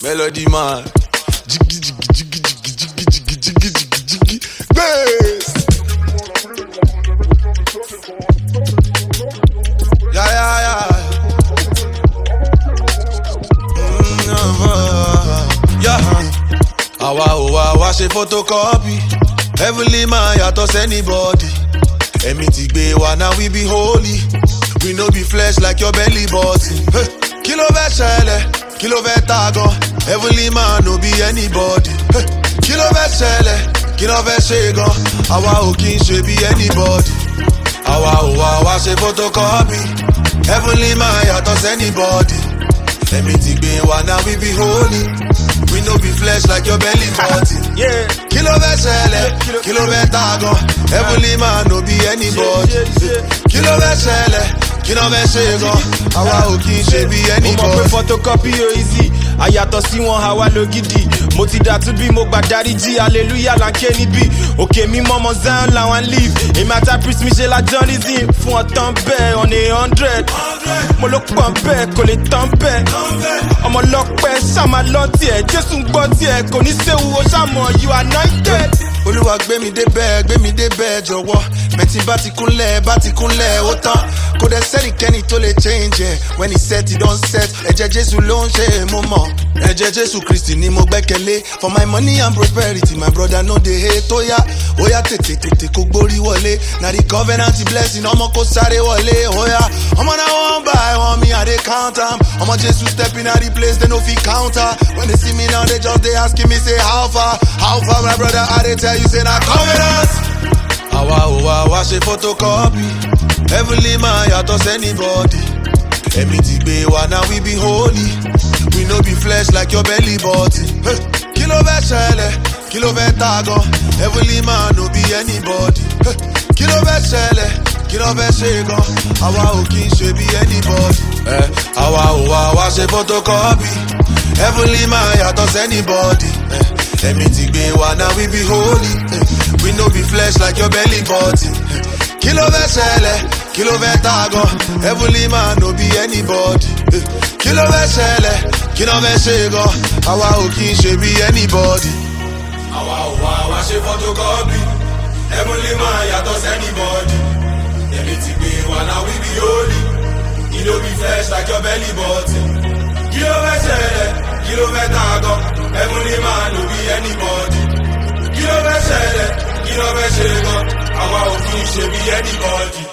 Melody man. Jiggy jiggy jiggy jiggy jiggy jiggy jiggy jiggy jiggy. Bass. Yeah. Yeah. Àwa ṣe photocopy. Heavenly man yàtọ̀ anybody. Ẹ̀mí ti gbé wa now we be holy. We no be flesh like your belly button. Hey. Kí ló fẹ́ ṣẹlẹ̀? Kí ló fẹ́ ta gan? Heavenly man no be anybody. Hey. Kí ló fẹ́ ṣẹlẹ̀? Kí ló fẹ́ ṣe gan? Àwa ò kí ń ṣe bí anybody. Àwa ṣe photocopy. Heavenly man yàtọ̀ anybody. Ẹ̀mí ti gbé wa now we be holy. We no be flesh like your belly button. Yeah. Kí ló fẹ́ ṣẹlẹ̀? Kí ló fẹ́ ta gan? Heavenly man no be anybody. Kí ló fẹ́ ṣẹlẹ̀? Kí ló fẹ́ ṣe gan? Àwa ò kí ń ṣe bí Mo mọ̀ pé anybody. photocopy o easy. Àyàtọ̀ sí wọn àwa ló gidi. Mo ti dà tún bí mo gbà dáríjì. Hallelujah là ń ké níbí. Òkè mímọ́ ọmọ Zion làwọn leave. Èmi àti Priest mi ṣe la journalism. Fún ọ̀tán bẹ́ẹ̀ on 100. Mo ló pọ̀ bẹ́ẹ̀ kò lè tán bẹ́ẹ̀. Ọmọ lọ́pẹ́ ṣàmà lọ tiẹ̀. Jésù ń gbọ́ tiẹ̀ kò ní séwu o ṣàmọ̀ you anointed. Olúwa gbé mi débẹ̀ jọ̀wọ́. Mẹ̀tí bá ti kúnlẹ̀ ó tán. Kò dẹ̀ sẹ́nìkẹ́ni tó lè change ẹ̀. When he set he don set. Ẹ̀jẹ̀ Jésù ló ń ṣe mo mọ̀. Ẹ̀jẹ̀ Jésù Kristi ni mo gbẹ́kẹ̀lé. For my money and prosperity my brother no dey hate. Óyá tètè kó gbórí wọlé. Na the covenant blessing ọmọ kó sáré wọlé. Óyá ọmọ náà one by one me I dey count am. Ọmọ Jésù step in at the place they no fit counter. When they see me now they just dey asking me say how far my brother I dey tell you say na covenant. Àwa ṣe photocopy. Heavenly man yàtọ̀ anybody. Ẹ̀mí ti gbé wa now we be holy. We no be flesh like your belly button. Hey. Kí ló fẹ́ ṣẹlẹ̀? Kí ló fẹ́ ta gan? Heavenly man no be anybody. Hey. Kí ló fẹ́ ṣẹlẹ̀? Kí ló fẹ́ ṣe gan? Àwa ò kí ń ṣe bí anybody. Àwa ṣe photocopy. Heavenly man yàtọ̀ anybody. Ẹ̀mí ti gbé wa now we be holy. We no be flesh like your belly button. Kí ló fẹ́ ṣẹlẹ̀? Kí ló fẹ́ ta gan? Heavenly man no be anybody. Kí ló fẹ́ ṣẹlẹ̀? Kí ló fẹ́ ṣe gan? Àwa ò kí ń ṣe bí anybody. Àwa ṣe photocopy. Heavenly man yàtọ̀ anybody. Ẹ̀mí ti gbé wa now we be holy. We no be flesh like your belly button. Kí ló fẹ́ ṣẹlẹ̀? Kí ló fẹ́ ta gan? Heavenly man no be anybody. Kí ló fẹ́ ṣẹlẹ̀? Kí ló fẹ́ ṣe gan? Àwa ò kí ń ṣe bí anybody.